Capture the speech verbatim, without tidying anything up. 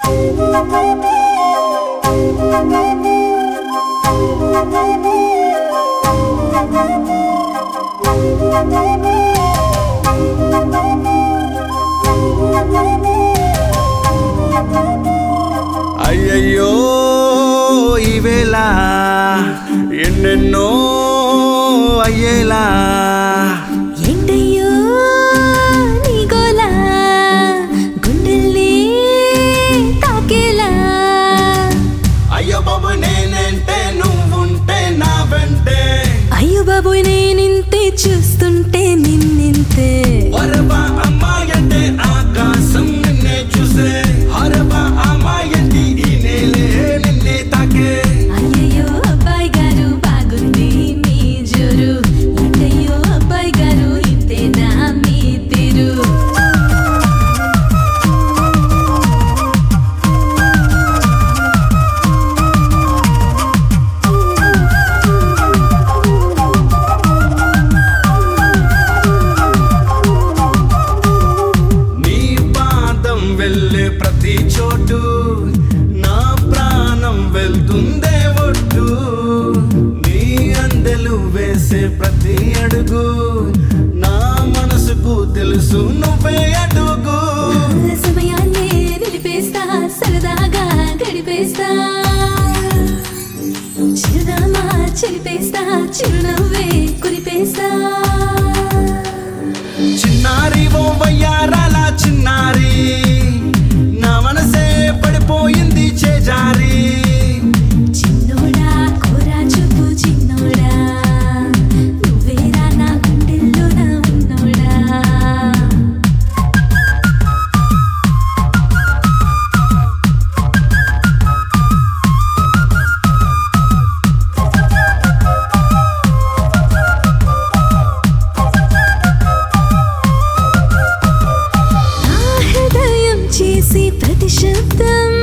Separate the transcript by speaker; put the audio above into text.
Speaker 1: అయ్యయ్యో ఈవేళ ఎన్నెన్నో అయ్యేలా
Speaker 2: ఏంటయ్యో నీ గోలా గుండెల్ని తాకేలా
Speaker 1: అయ్యో బాబు నేనంటే నువ్వుంటే నా వెంటే
Speaker 2: అయ్యో బాబోయ్ నేనింతే చూస్తుంటే నిన్నింతే
Speaker 1: వరబా అమ్మాయంటే ఆకాశం నిన్నే చూసే హరబా అమ్మాయంటే ఈ నేలే నిన్నే తాకే
Speaker 2: అయ్యయ్యో అబ్బాయి గారు బాగుంది మీ జోరు ఏంటయ్యో అబ్బాయి గారు ఇంతేనా మీ తీరు
Speaker 1: నీ పాదం వెళ్ళే ప్రతి చోటు నా ప్రాణం వెళ్తుందే ఒట్టు నీ అందెలు వేసే ప్రతి అడుగు నా మనసుకు తెలుసు నువ్వే అడుగు
Speaker 2: సమయాన్ని నిలిపేస్తా సరదాగా గడిపేస్తా చిరునామా చెరిపేస్తా చిరునవ్వే కురిపేస్తా
Speaker 1: చిన్నారి ఓ వయ్యారాల చిన్నారి నా మనసే పడిపోయింది చేజారి
Speaker 2: చిన్నోడా కోరా చూపు చిన్నోడా నువ్వేరా నా గుండెల్లో నా ఉన్నోడా నా హృదయం చేసి ప్రతి శబ్దం